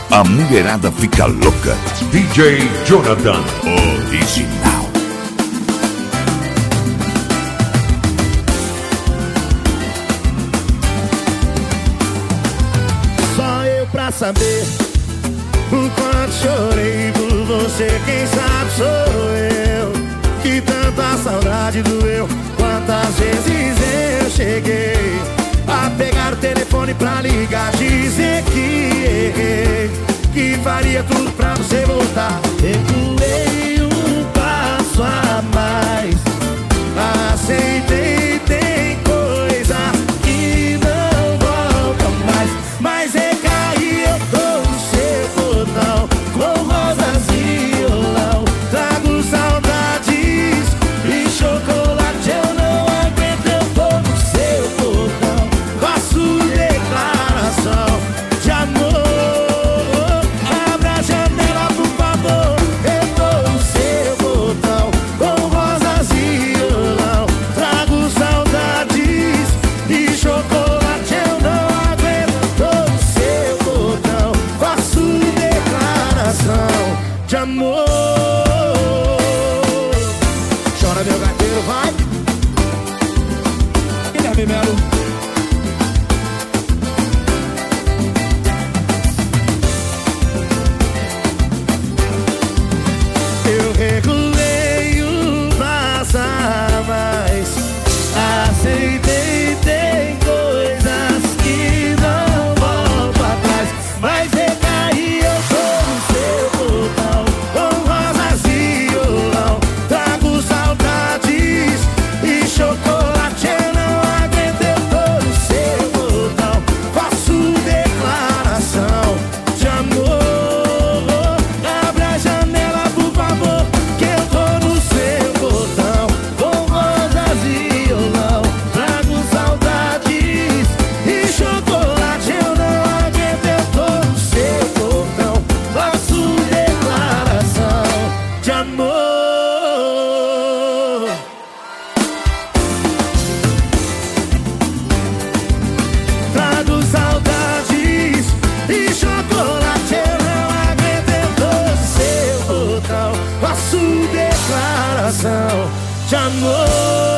A mulherada fica louca. DJ Jonathan Original. Só eu pra saber o quanto chorei por você. Quem sabe sou eu, que tanta saudade doeu. Quantas vezes eu cheguei a pegar o telefone pra ligar, dizer que errei, que faria tudo pra você voltar. Recuei um passo a mais, aceitei, tem coisa que não volta mais. Mas recaí, eu tô no seu portão, com rosas e violão. Trago saudades e chocolate, eu não aguento, eu tô no seu portão. Faço declaração de amor. Abra a janela, por favor, eu tô no seu portão, com rosas e violão. Trago saudades e chocolate, eu não aguento, tô no seu portão. Faço declaração de amor. Chora, meu gateiro, vai. Guilherme Melo. Eu regulei um passo a mais, aceitei, tem coisas que não volto atrás. Mas recaí, eu tô no seu portão, com rosas e violão. Trago saudades e chocolate, eu não aguento, eu tô no seu portão. Faço declaração de amor. Abra a janela, por favor, que eu tô no seu portão, com rosas e violão. Trago saudades e chocolate, eu não aguento, eu tô no seu portão. Faço declaração de amor. Trago saudades e chocolate, eu não aguento, eu tô no seu portão. Faço declaração de amor.